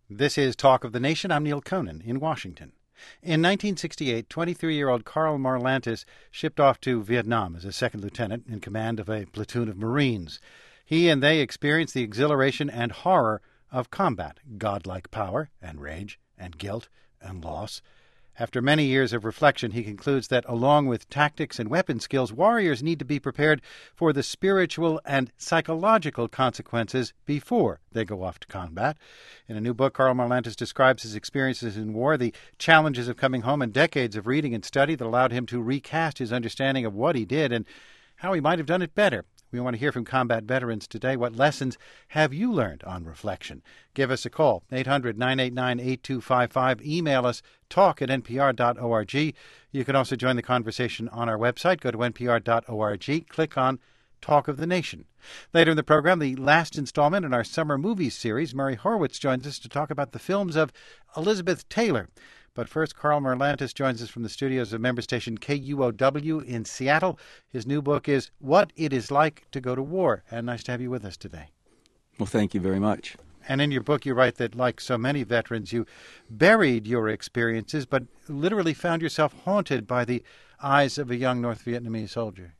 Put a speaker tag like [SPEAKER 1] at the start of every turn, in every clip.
[SPEAKER 1] This is Talk of the Nation. I'm Neil Conan in Washington. In 1968, 23-year-old Karl Marlantes shipped off to Vietnam as a second lieutenant in command of a platoon of Marines. He and they experienced the exhilaration and horror of combat, godlike power and rage and guilt and loss. After many years of reflection, he concludes that along with tactics and weapon skills, warriors need to be prepared for the spiritual and psychological consequences before they go off to combat. In a new book, Karl Marlantes describes his experiences in war, the challenges of coming home, and decades of reading and study that allowed him to recast his understanding of what he did and how he might have done it better. We want to hear from combat veterans today. What lessons have you learned on reflection? Give us a call, 800-989-8255. Email us, talk@npr.org. You can also join the conversation on our website. Go to npr.org, click on Talk of the Nation. Later in the program, the last installment in our summer movies series, Murray Horwitz joins us to talk about the films of Elizabeth Taylor. But first, Karl Marlantes joins us from the studios of member station KUOW in Seattle. His new book is What It Is Like to Go to War. And nice to have you with us today.
[SPEAKER 2] Well, thank you very much.
[SPEAKER 1] And in your book, you write that, like so many veterans, you buried your experiences, but literally found yourself haunted by the eyes of a young North Vietnamese soldier.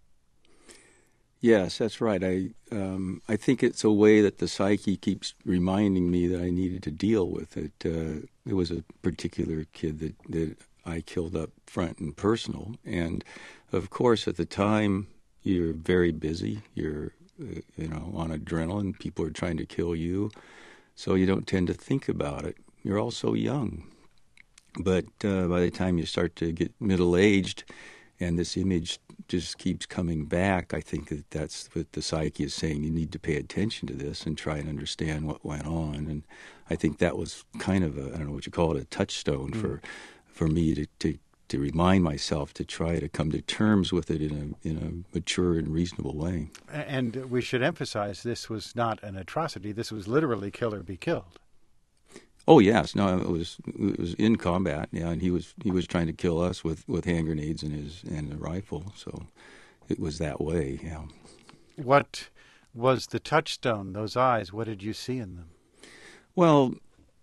[SPEAKER 2] Yes, that's right. I think it's a way that the psyche keeps reminding me that I needed to deal with it. It was a particular kid that I killed up front and personal. And, of course, at the time, you're very busy. You're, on adrenaline. People are trying to kill you. So you don't tend to think about it. You're also young. But by the time you start to get middle-aged and this image just keeps coming back, I think that's what the psyche is saying. You need to pay attention to this and try and understand what went on. And I think that was kind of I don't know what you call it, a touchstone for me to remind myself to try to come to terms with it in a mature and reasonable way.
[SPEAKER 1] And we should emphasize this was not an atrocity. This was literally kill or be killed.
[SPEAKER 2] Oh yes, no, it was in combat, yeah, and he was trying to kill us with hand grenades and a rifle, so it was that way, yeah.
[SPEAKER 1] What was the touchstone? Those eyes, what did you see in them?
[SPEAKER 2] Well,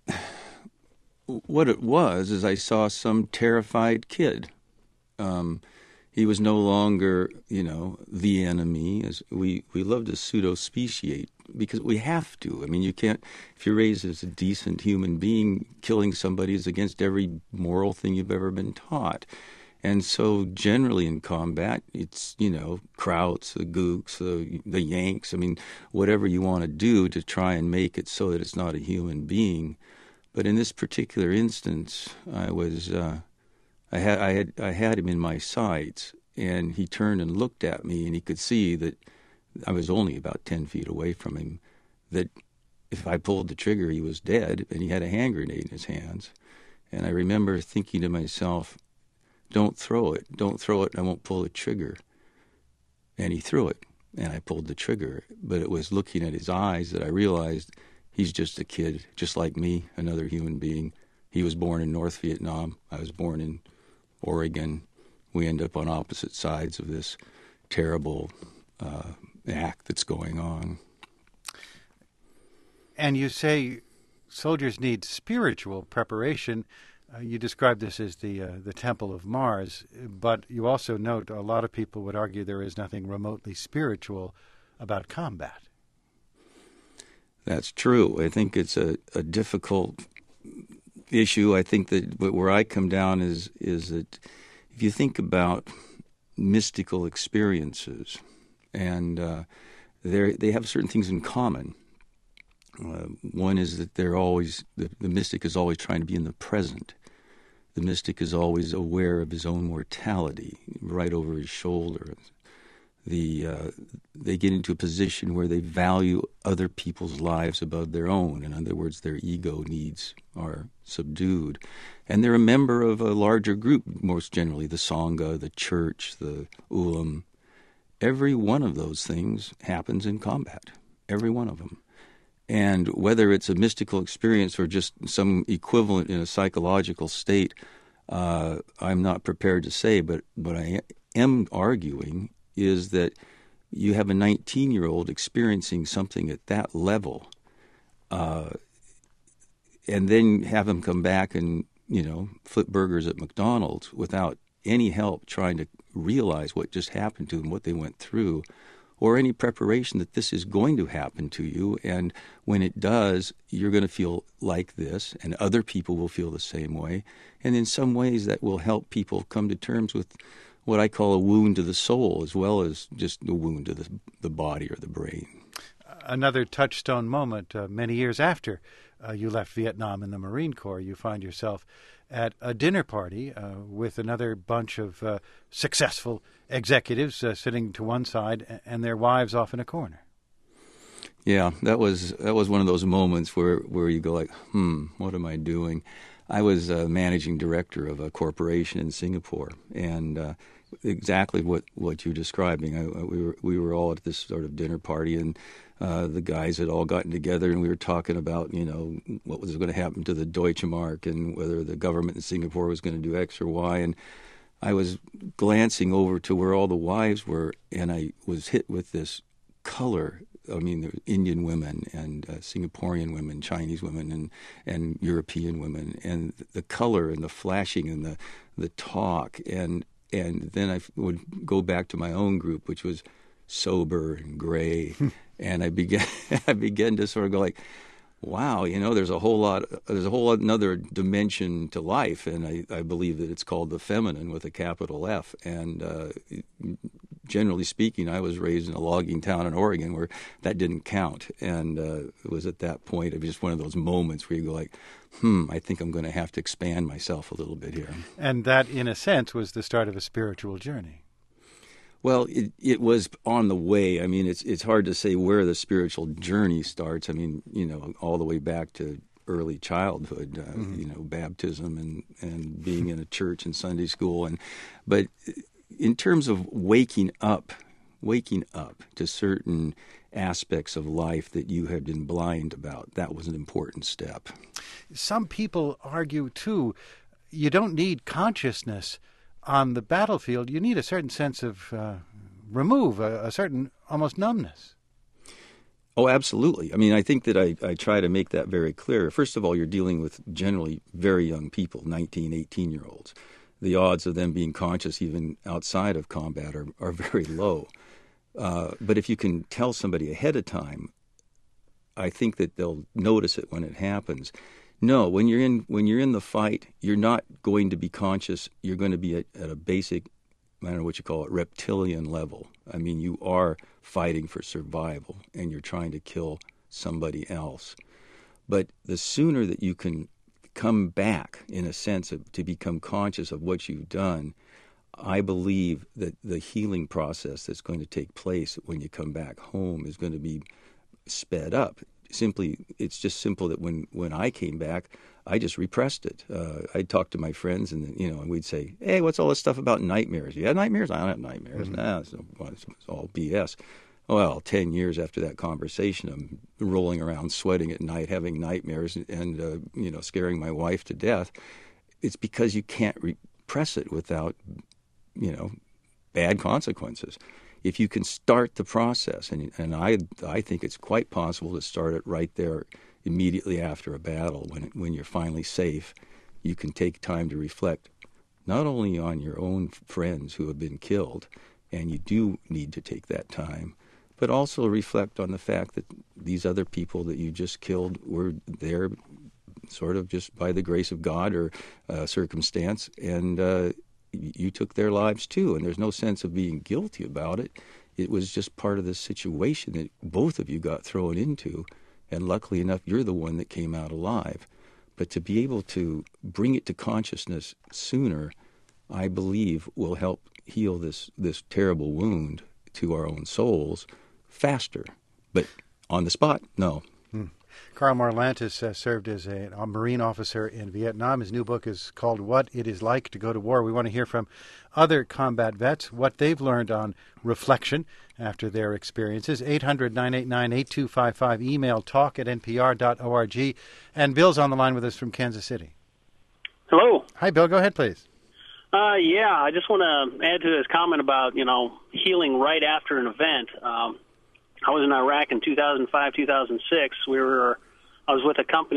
[SPEAKER 2] what it was is I saw some terrified kid. He was no longer, the enemy. As we love to pseudo-speciate because we have to. I mean, you can't, if you're raised as a decent human being, killing somebody is against every moral thing you've ever been taught. And so generally in combat, it's, Krauts, the Gooks, the Yanks, I mean, whatever you want to do to try and make it so that it's not a human being. But in this particular instance, I had him in my sights, and he turned and looked at me, and he could see that I was only about 10 feet away from him, that if I pulled the trigger, he was dead, and he had a hand grenade in his hands. And I remember thinking to myself, don't throw it, I won't pull the trigger. And he threw it, and I pulled the trigger. But it was looking at his eyes that I realized he's just a kid, just like me, another human being. He was born in North Vietnam. I was born in Oregon. We end up on opposite sides of this terrible act that's going on.
[SPEAKER 1] And you say soldiers need spiritual preparation. You describe this as the Temple of Mars, but you also note a lot of people would argue there is nothing remotely spiritual about combat.
[SPEAKER 2] That's true. I think it's a difficult issue. I think that where I come down is that if you think about mystical experiences, and they have certain things in common. One is that the mystic is always trying to be in the present. The mystic is always aware of his own mortality, right over his shoulder. They get into a position where they value other people's lives above their own. In other words, their ego needs are subdued. And they're a member of a larger group, most generally, the Sangha, the church, the Ulam. Every one of those things happens in combat, every one of them. And whether it's a mystical experience or just some equivalent in a psychological state, I'm not prepared to say, but I am arguing is that you have a 19-year-old experiencing something at that level, and then have them come back and, flip burgers at McDonald's without any help trying to realize what just happened to them, what they went through, or any preparation that this is going to happen to you. And when it does, you're going to feel like this, and other people will feel the same way. And in some ways, that will help people come to terms with what I call a wound to the soul, as well as just a wound to the body or the brain.
[SPEAKER 1] Another touchstone moment, many years after you left Vietnam in the Marine Corps, you find yourself at a dinner party with another bunch of successful executives sitting to one side and their wives off in a corner.
[SPEAKER 2] Yeah, that was one of those moments where you go like, what am I doing? I was managing director of a corporation in Singapore, and exactly what you're describing. We were all at this sort of dinner party, and the guys had all gotten together, and we were talking about what was going to happen to the Deutsche Mark and whether the government in Singapore was going to do X or Y. And I was glancing over to where all the wives were, and I was hit with this color. I mean, there were Indian women and Singaporean women, Chinese women, and European women, and the color and the flashing and the talk, and then I would go back to my own group, which was sober and gray, and I began to sort of go like, wow, there's a whole another dimension to life, and I believe that it's called the feminine with a capital F. And generally speaking, I was raised in a logging town in Oregon where that didn't count, and it was at that point, it was just one of those moments where you go like, I think I'm going to have to expand myself a little bit here.
[SPEAKER 1] And that, in a sense, was the start of a spiritual journey.
[SPEAKER 2] Well, it was on the way. I mean, it's hard to say where the spiritual journey starts. I mean, all the way back to early childhood, baptism and being in a church and Sunday school. But in terms of waking up to certain aspects of life that you had been blind about, that was an important step.
[SPEAKER 1] Some people argue, too, you don't need consciousness on the battlefield. You need a certain sense of remove, a certain almost numbness.
[SPEAKER 2] Oh, absolutely. I mean, I think that I try to make that very clear. First of all, you're dealing with generally very young people, 19, 18-year-olds. The odds of them being conscious even outside of combat are very low. But if you can tell somebody ahead of time, I think that they'll notice it when it happens. No, when you're in the fight, you're not going to be conscious. You're going to be at a basic, I don't know what you call it, reptilian level. I mean, you are fighting for survival, and you're trying to kill somebody else. But the sooner that you can come back, in a sense, to become conscious of what you've done, I believe that the healing process that's going to take place when you come back home is going to be sped up. It's just simple that when I came back, I just repressed it. I'd talk to my friends, and we'd say, "Hey, what's all this stuff about nightmares? You have nightmares? I don't have nightmares. Nah, it's all BS." Well, 10 years after that conversation, I'm rolling around, sweating at night, having nightmares, and scaring my wife to death. It's because you can't repress it without, bad consequences. If you can start the process, and I think it's quite possible to start it right there immediately after a battle, when you're finally safe, you can take time to reflect not only on your own friends who have been killed, and you do need to take that time, but also reflect on the fact that these other people that you just killed were there sort of just by the grace of God or circumstance, and you took their lives too, and there's no sense of being guilty about it. It was just part of the situation that both of you got thrown into, and luckily enough, you're the one that came out alive. But to be able to bring it to consciousness sooner, I believe, will help heal this terrible wound to our own souls faster. But on the spot, no.
[SPEAKER 1] Karl Marlantes served as a Marine officer in Vietnam. His new book is called What It Is Like to Go to War. We want to hear from other combat vets, what they've learned on reflection after their experiences. 800-989-8255, email talk@npr.org. And Bill's on the line with us from Kansas City.
[SPEAKER 3] Hello.
[SPEAKER 1] Hi, Bill. Go ahead, please.
[SPEAKER 3] Yeah, I just want to add to this comment about, healing right after an event. I was in Iraq in 2005, 2006. I was with a company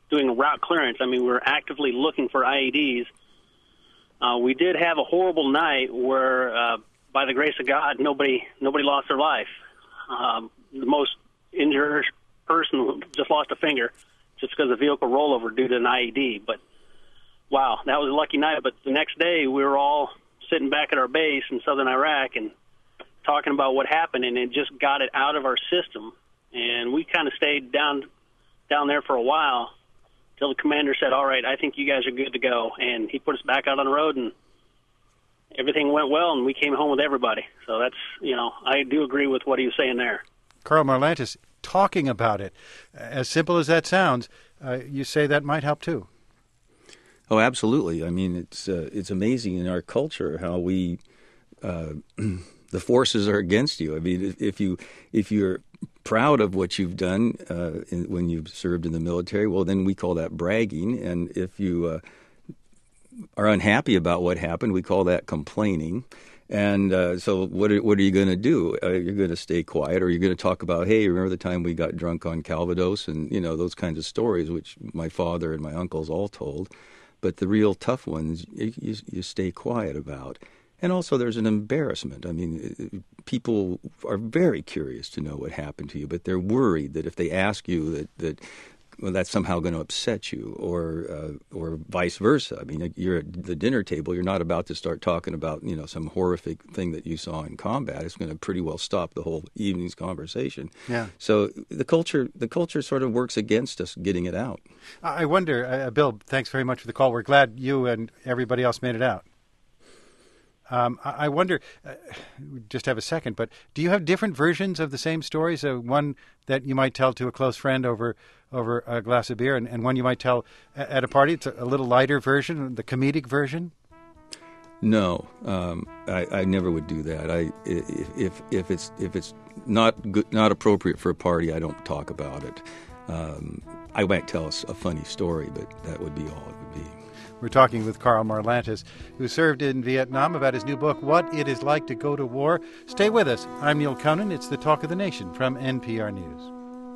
[SPEAKER 3] doing route clearance. I mean, we were actively looking for IEDs. We did have a horrible night where, by the grace of God, nobody lost their life. The most injured person just lost a finger just because of vehicle rollover due to an IED. But, wow, that was a lucky night. But the next day, we were all sitting back at our base in southern Iraq and talking about what happened, and it just got it out of our system. And we kind of stayed down there for a while till the commander said, all right, I think you guys are good to go. And he put us back out on the road, and everything went well, and we came home with everybody. So that's, I do agree with what he was saying there.
[SPEAKER 1] Karl Marlantes, talking about it, as simple as that sounds, you say that might help too.
[SPEAKER 2] Oh, absolutely. I mean, it's amazing in our culture how we the forces are against you. I mean, if you're proud of what you've done when you've served in the military, well, then we call that bragging. And if you are unhappy about what happened, we call that complaining. And so what are you going to do? You're going to stay quiet, or you're going to talk about, hey, remember the time we got drunk on Calvados, and those kinds of stories, which my father and my uncles all told. But the real tough ones, you stay quiet about. And also there's an embarrassment. I mean, people are very curious to know what happened to you, but they're worried that if they ask you that that's somehow going to upset you, or vice versa. I mean, you're at the dinner table. You're not about to start talking about some horrific thing that you saw in combat. It's going to pretty well stop the whole evening's conversation.
[SPEAKER 1] Yeah.
[SPEAKER 2] So the culture sort of works against us getting it out.
[SPEAKER 1] I wonder, Bill. Thanks very much for the call. We're glad you and everybody else made it out. I wonder, just have a second, but do you have different versions of the same stories? One that you might tell to a close friend over a glass of beer, and one you might tell at a party? It's a little lighter version, the comedic version?
[SPEAKER 2] No, I never would do that. If it's not good, not appropriate for a party, I don't talk about it. I might tell us a funny story, but that would be all it would be.
[SPEAKER 1] We're talking with Karl Marlantes, who served in Vietnam, about his new book, What It Is Like to Go to War. Stay with us. I'm Neil Conan. It's the Talk of the Nation from NPR News.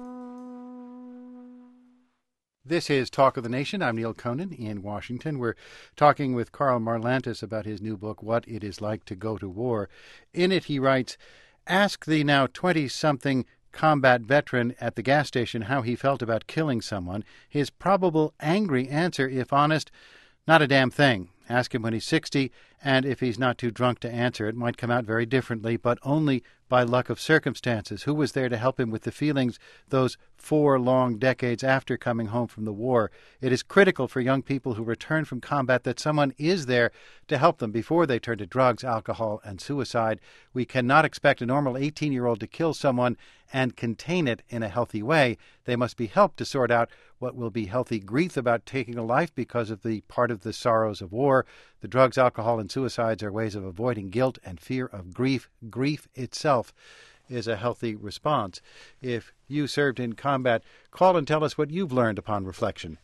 [SPEAKER 1] This is Talk of the Nation. I'm Neil Conan in Washington. We're talking with Karl Marlantes about his new book, What It Is Like to Go to War. In it, he writes, ask the now 20-something combat veteran at the gas station how he felt about killing someone. His probable angry answer, if honest, not a damn thing. Ask him when he's 60, and if he's not too drunk to answer, it might come out very differently, but only by luck of circumstances. Who was there to help him with the feelings those 4 long decades after coming home from the war? It is critical for young people who return from combat that someone is there to help them before they turn to drugs, alcohol, and suicide. We cannot expect a normal 18-year-old to kill someone and contain it in a healthy way. They must be helped to sort out what will be healthy grief about taking a life because of the part of the sorrows of war. The drugs, alcohol, and suicides are ways of avoiding guilt and fear of grief. Grief itself is a healthy response. If you served in combat, call and tell us what you've learned upon reflection.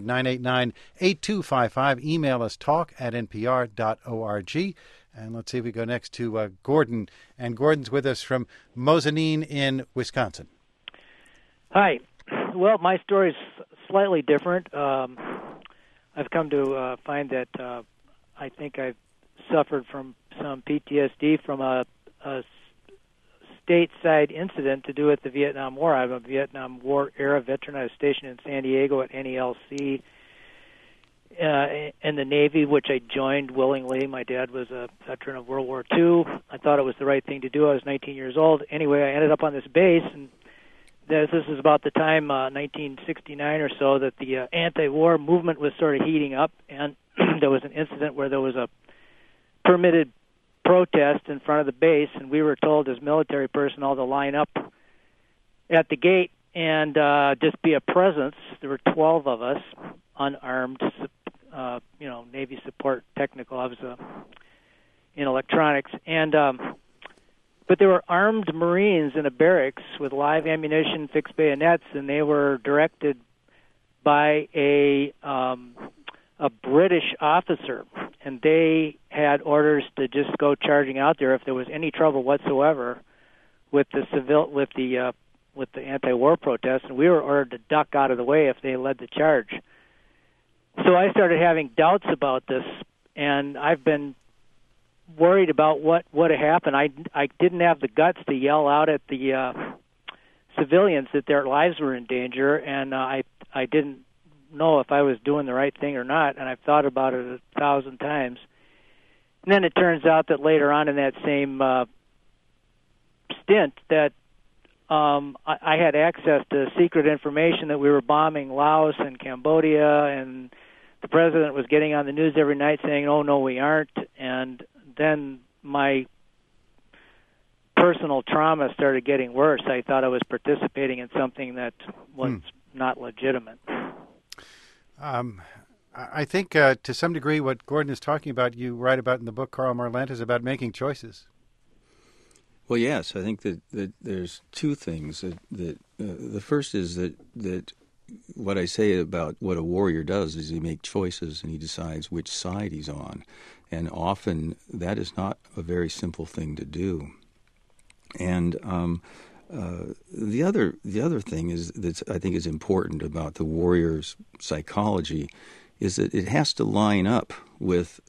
[SPEAKER 1] 800-989-8255. Email us talk@npr.org. And let's see if we go next to Gordon. And Gordon's with us from Mosineen in Wisconsin.
[SPEAKER 4] Hi. Well, my story is slightly different. I've come to find that I think I've suffered from some PTSD from a stateside incident to do with the Vietnam War. I'm a Vietnam War era veteran. I was stationed in San Diego at NELC in the Navy, which I joined willingly. My dad was a veteran of World War II. I thought it was the right thing to do. I was 19 years old. Anyway, I ended up on this base, and this is about the time, 1969 or so, that the anti-war movement was sort of heating up, and there was an incident where there was a permitted protest in front of the base, and we were told as military personnel to line up at the gate and just be a presence. There were 12 of us, unarmed, Navy support technical. I was in electronics, and but there were armed Marines in a barracks with live ammunition, fixed bayonets, and they were directed by a British officer, and they had orders to just go charging out there if there was any trouble whatsoever with the with the anti-war protests, and we were ordered to duck out of the way if they led the charge. So I started having doubts about this, and I've been worried about what would have happened. I didn't have the guts to yell out at the civilians that their lives were in danger, and I didn't know if I was doing the right thing or not, and I've thought about it 1,000 times. And then it turns out that later on in that same stint that I had access to secret information that we were bombing Laos and Cambodia, and the president was getting on the news every night saying, "Oh, no, we aren't." And then my personal trauma started getting worse. I thought I was participating in something that was not legitimate.
[SPEAKER 1] I think to some degree what Gordon is talking about, you write about in the book, Karl Marlantes, about making choices.
[SPEAKER 2] Well, yes, I think that there's two things. The first is that what I say about what a warrior does is he makes choices and he decides which side he's on. And often that is not a very simple thing to do. And the other thing is that I think is important about the warrior's psychology is that it has to line up with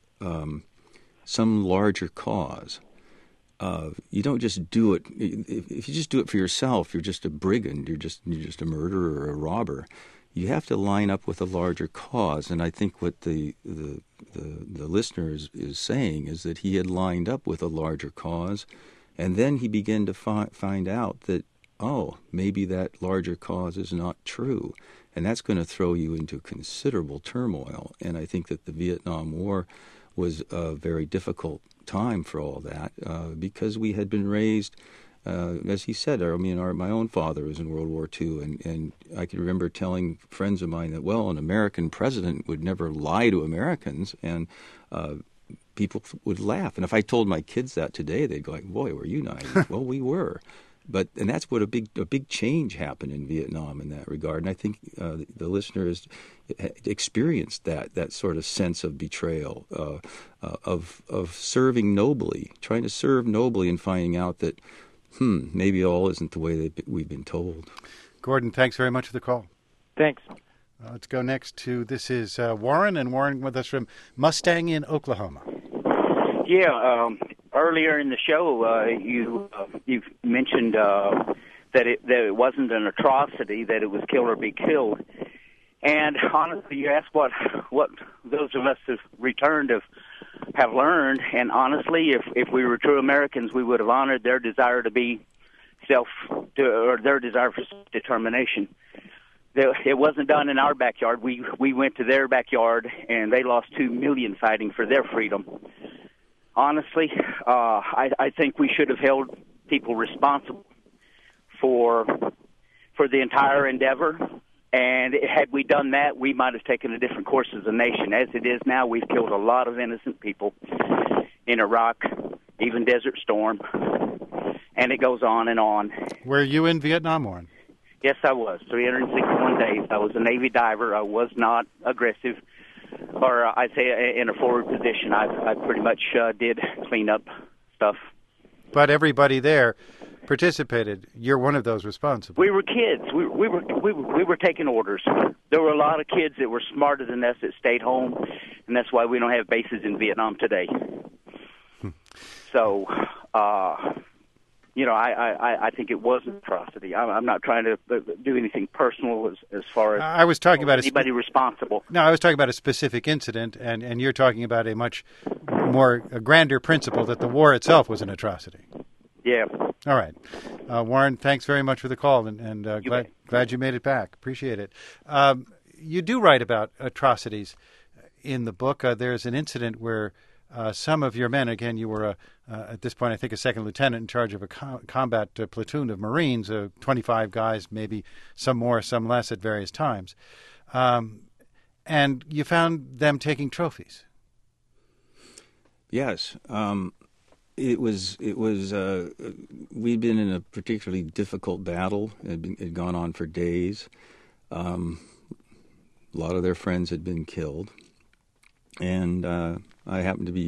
[SPEAKER 2] some larger cause. You don't just do it. If you just do it for yourself, you're just a brigand. You're just a murderer or a robber. You have to line up with a larger cause. And I think what the listener is saying is that he had lined up with a larger cause, and then he began to find out that, oh, maybe that larger cause is not true. And that's going to throw you into considerable turmoil. And I think that the Vietnam War was a very difficult time for all that because we had been raised, as he said, my own father was in World War II, and I can remember telling friends of mine that, well, an American president would never lie to Americans, and people would laugh. And if I told my kids that today, they'd go like, boy, were you naive? Well, we were. And that's what a big change happened in Vietnam in that regard. And I think the listener has experienced that sort of sense of betrayal, of serving nobly, trying to serve nobly, and finding out that maybe all isn't the way we've been told.
[SPEAKER 1] Gordon, thanks very much for the call.
[SPEAKER 4] Thanks.
[SPEAKER 1] Let's go next to, this is Warren, and Warren with us from Mustang in Oklahoma.
[SPEAKER 5] Yeah, earlier in the show, you mentioned that it wasn't an atrocity, that it was kill or be killed. And honestly, you asked what those of us who've returned have learned. And honestly, if we were true Americans, we would have honored their desire to be or their desire for self-determination. It wasn't done in our backyard. We went to their backyard, and they lost 2 million fighting for their freedom. Honestly, I think we should have held people responsible for the entire endeavor. And had we done that, we might have taken a different course as a nation. As it is now, we've killed a lot of innocent people in Iraq, even Desert Storm, and it goes on and on.
[SPEAKER 1] Were you in Vietnam, Warren?
[SPEAKER 5] Yes, I was. 361 days. I was a Navy diver. I was not aggressive, or I'd say in a forward position. I pretty much did clean up stuff.
[SPEAKER 1] But everybody there participated. You're one of those responsible.
[SPEAKER 5] We were kids. We were taking orders. There were a lot of kids that were smarter than us that stayed home, and that's why we don't have bases in Vietnam today. So, I think it was an atrocity. I'm not trying to do anything personal as far as
[SPEAKER 1] I was talking about
[SPEAKER 5] anybody responsible.
[SPEAKER 1] No, I was talking about a specific incident, and you're talking about a much more grander principle that the war itself was an atrocity.
[SPEAKER 5] Yeah.
[SPEAKER 1] All right. Warren, thanks very much for the call, and glad you made it back. Appreciate it. You do write about atrocities in the book. There's an incident where some of your men, again, you were, at this point, I think, a second lieutenant in charge of a combat platoon of Marines, 25 guys, maybe some more, some less at various times. And you found them taking trophies.
[SPEAKER 2] Yes. It was. We'd been in a particularly difficult battle. It had gone on for days. A lot of their friends had been killed, and I happened to be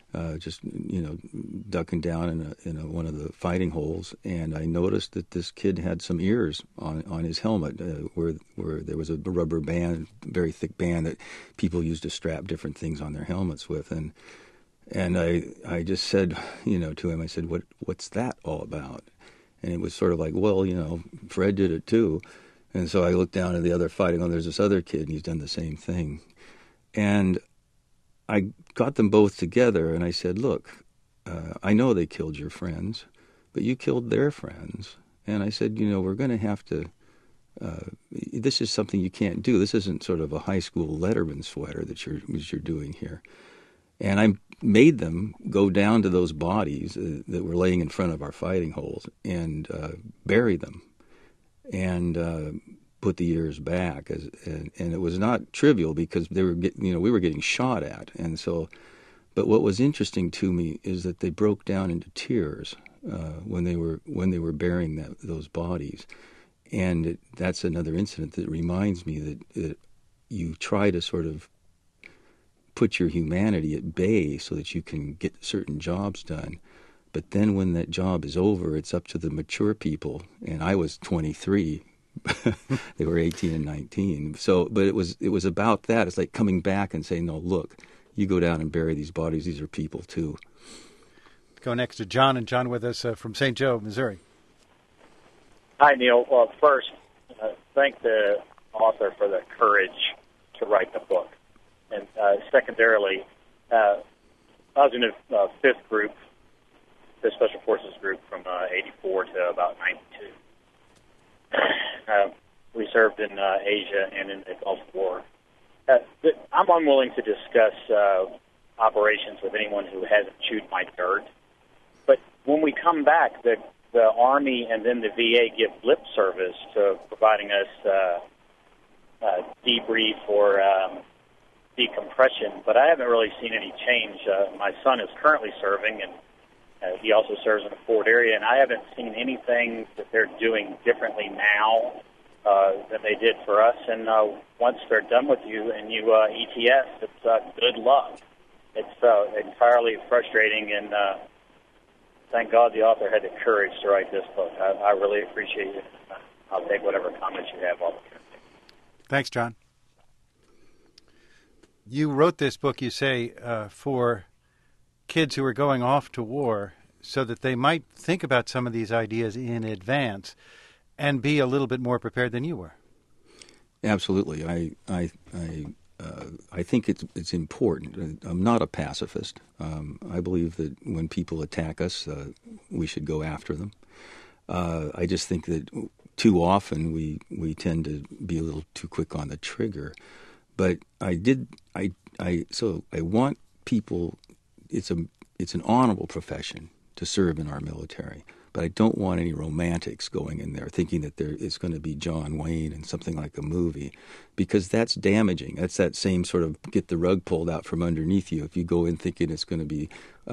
[SPEAKER 2] just ducking down in one of the fighting holes, and I noticed that this kid had some ears on his helmet, where there was a rubber band, very thick band that people used to strap different things on their helmets with, and I just said, to him, I said, what's that all about? And it was sort of like, well, Fred did it too. And so I looked down at the other fighting, and there's this other kid, and he's done the same thing. And I got them both together, and I said, look, I know they killed your friends, but you killed their friends. And I said, we're going to have to, this is something you can't do. This isn't sort of a high school Letterman sweater that you're doing here. And I made them go down to those bodies that were laying in front of our fighting holes and bury them and put the ears back. And it was not trivial because we were getting shot at. And so, but what was interesting to me is that they broke down into tears when they were burying those bodies. And that's another incident that reminds me that you try to sort of put your humanity at bay so that you can get certain jobs done. But then when that job is over, it's up to the mature people. And I was 23. They were 18 and 19. So, but it was about that. It's like coming back and saying, no, look, you go down and bury these bodies. These are people too.
[SPEAKER 1] Go next to John, and John with us from St. Joe, Missouri.
[SPEAKER 6] Hi, Neil. Well, first, thank the author for the courage to write the book. And secondarily, I was in the 5th group, the Special Forces group from 84 to about 92. We served in Asia and in the Gulf War. I'm unwilling to discuss operations with anyone who hasn't chewed my dirt. But when we come back, the Army and then the VA give lip service to providing us debrief or decompression, but I haven't really seen any change. My son is currently serving, and he also serves in the Ford area, and I haven't seen anything that they're doing differently now than they did for us. And once they're done with you and you ETS, it's good luck. It's entirely frustrating, and thank God the author had the courage to write this book. I really appreciate it. I'll take whatever comments you have.
[SPEAKER 1] Thanks, John. You wrote this book, you say, for kids who are going off to war so that they might think about some of these ideas in advance and be a little bit more prepared than you were.
[SPEAKER 2] Absolutely. I think it's important. I'm not a pacifist. I believe that when people attack us, we should go after them. I just think that too often we tend to be a little too quick on the trigger. But I want people. It's an honorable profession to serve in our military, but I don't want any romantics going in there thinking that it's going to be John Wayne and something like a movie, because that's damaging. That's that same sort of get the rug pulled out from underneath you. If you go in thinking it's going to be,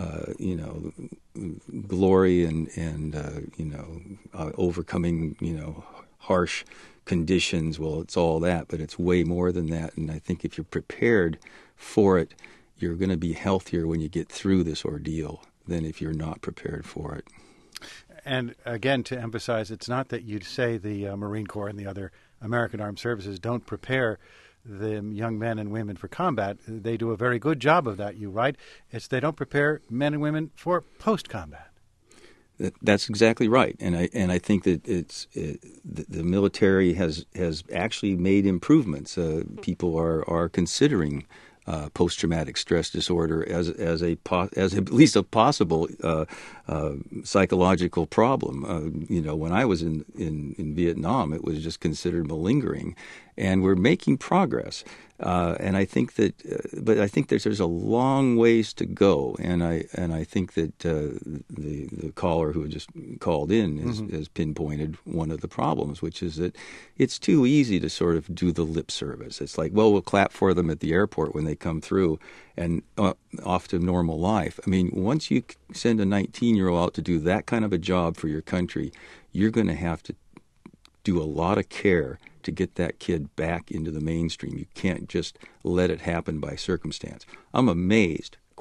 [SPEAKER 2] glory and overcoming, harsh conditions, well, it's all that, but it's way more than that. And I think if you're prepared for it, you're going to be healthier when you get through this ordeal than if you're not prepared for it.
[SPEAKER 1] And again, to emphasize, it's not that you'd say the Marine Corps and the other American Armed Services don't prepare the young men and women for combat. They do a very good job of that, you write. It's they don't prepare men and women for post-combat.
[SPEAKER 2] That's exactly right, and I think that the military has actually made improvements. People are considering post-traumatic stress disorder as at least a possible psychological problem. When I was in Vietnam, it was just considered malingering, and we're making progress. And I think that, but I think there's a long ways to go, and I think that the caller who just called in has pinpointed one of the problems, which is that it's too easy to sort of do the lip service. It's like, well, we'll clap for them at the airport when they come through, and off to normal life. I mean, once you send a 19-year-old out to do that kind of a job for your country, you're going to have to do a lot of care to get that kid back into the mainstream. You can't just let it happen by circumstance. I'm amazed,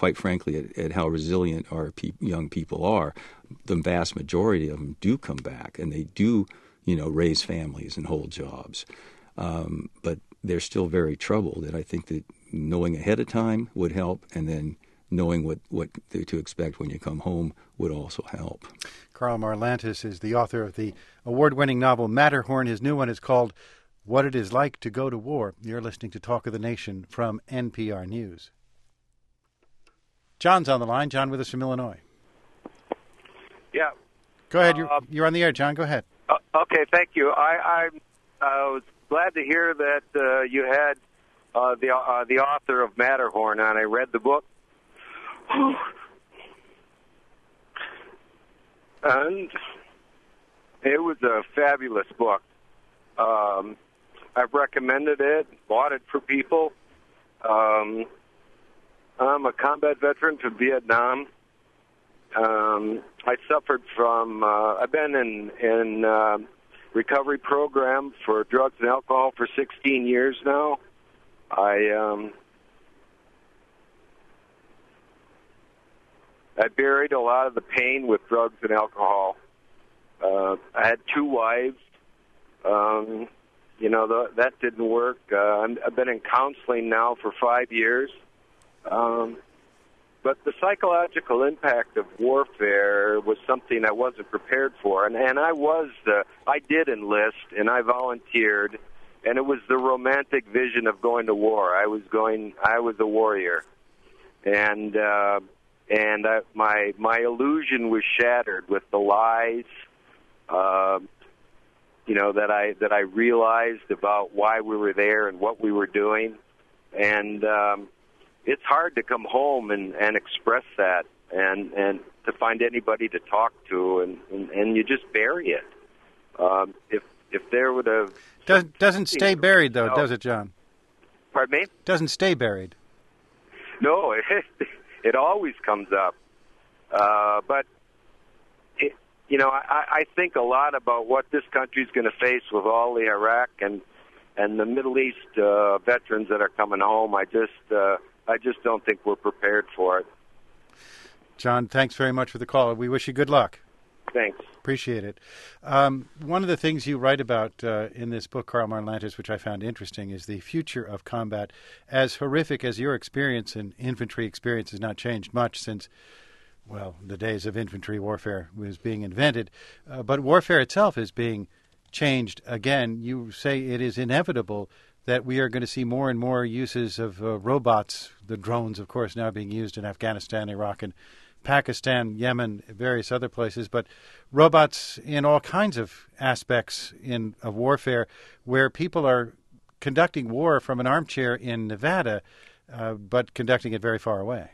[SPEAKER 2] quite frankly, at how resilient our young people are. The vast majority of them do come back, and they do, raise families and hold jobs. But they're still very troubled, and I think that knowing ahead of time would help, and then knowing what to expect when you come home would also help.
[SPEAKER 1] Karl Marlantes is the author of the award-winning novel Matterhorn. His new one is called What It Is Like to Go to War. You're listening to Talk of the Nation from NPR News. John's on the line. John with us from Illinois.
[SPEAKER 7] Yeah.
[SPEAKER 1] Go ahead. You're on the air, John. Go ahead.
[SPEAKER 7] Okay, thank you. I was glad to hear that you had the author of Matterhorn on. I read the book. And it was a fabulous book. I've recommended it, bought it for people. I'm a combat veteran from Vietnam. I suffered from, I've been in recovery program for drugs and alcohol for 16 years now. I buried a lot of the pain with drugs and alcohol. I had 2 wives. That didn't work. I've been in counseling now for 5 years. But the psychological impact of warfare was something I wasn't prepared for. And I did enlist, and I volunteered, and it was the romantic vision of going to war. I was a warrior. And my illusion was shattered with the lies, that I realized about why we were there and what we were doing, and it's hard to come home and express that and to find anybody to talk to, and you just bury it. If there would have
[SPEAKER 1] doesn't stay buried though, does it, John?
[SPEAKER 7] Pardon me?
[SPEAKER 1] Doesn't stay buried.
[SPEAKER 7] No, it always comes up. But, I think a lot about what this country's going to face with all the Iraq and the Middle East veterans that are coming home. I just don't think we're prepared for it.
[SPEAKER 1] John, thanks very much for the call. We wish you good luck.
[SPEAKER 7] Thanks.
[SPEAKER 1] Appreciate it. One of the things you write about in this book, Karl Marlantes, which I found interesting, is the future of combat. As horrific as your experience in infantry experience has not changed much since, the days of infantry warfare was being invented, but warfare itself is being changed again. You say it is inevitable that we are going to see more and more uses of robots, the drones, of course, now being used in Afghanistan, Iraq, and Pakistan, Yemen, various other places, but robots in all kinds of aspects of warfare where people are conducting war from an armchair in Nevada, but conducting it very far away.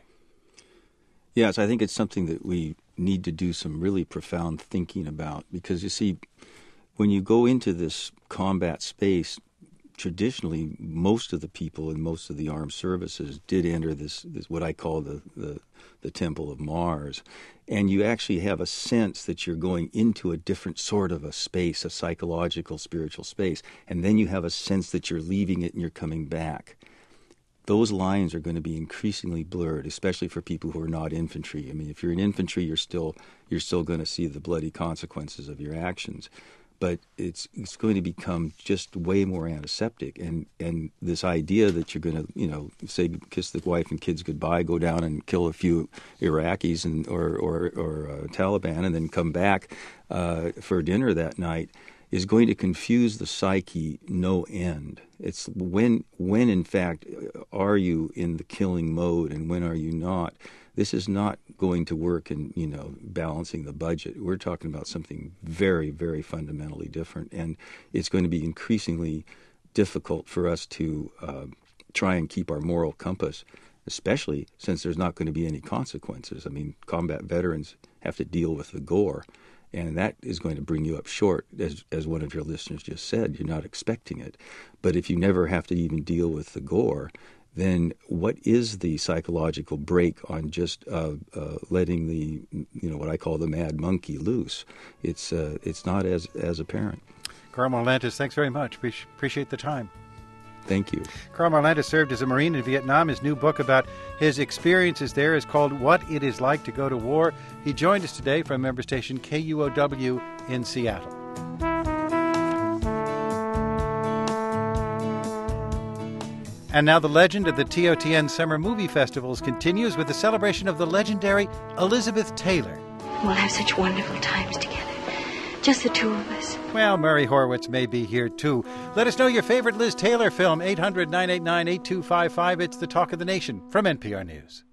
[SPEAKER 2] Yes, I think it's something that we need to do some really profound thinking about, because you see, when you go into this combat space, traditionally, most of the people in most of the armed services did enter this what I call the Temple of Mars, and you actually have a sense that you're going into a different sort of a space, a psychological, spiritual space, and then you have a sense that you're leaving it and you're coming back. Those lines are going to be increasingly blurred, especially for people who are not infantry. I mean, if you're in infantry, you're still going to see the bloody consequences of your actions. But it's going to become just way more antiseptic, and this idea that you're going to say kiss the wife and kids goodbye, go down and kill a few Iraqis or Taliban, and then come back for dinner that night is going to confuse the psyche no end. It's when in fact are you in the killing mode and when are you not? This is not going to work in, balancing the budget. We're talking about something very, very fundamentally different, and it's going to be increasingly difficult for us to try and keep our moral compass, especially since there's not going to be any consequences. I mean, combat veterans have to deal with the gore, and that is going to bring you up short, as one of your listeners just said. You're not expecting it. But if you never have to even deal with the gore, then what is the psychological break on just letting the, what I call the mad monkey loose? It's not as apparent.
[SPEAKER 1] Karl Marlantes, thanks very much. Appreciate the time.
[SPEAKER 2] Thank you.
[SPEAKER 1] Carl Marlantes served as a Marine in Vietnam. His new book about his experiences there is called What It Is Like to Go to War. He joined us today from member station KUOW in Seattle. And now the legend of the TOTN Summer Movie Festivals continues with the celebration of the legendary Elizabeth Taylor.
[SPEAKER 8] We'll have such wonderful times together. Just the two of us.
[SPEAKER 1] Well, Murray Horwitz may be here, too. Let us know your favorite Liz Taylor film, 800-989-8255. It's the Talk of the Nation from NPR News.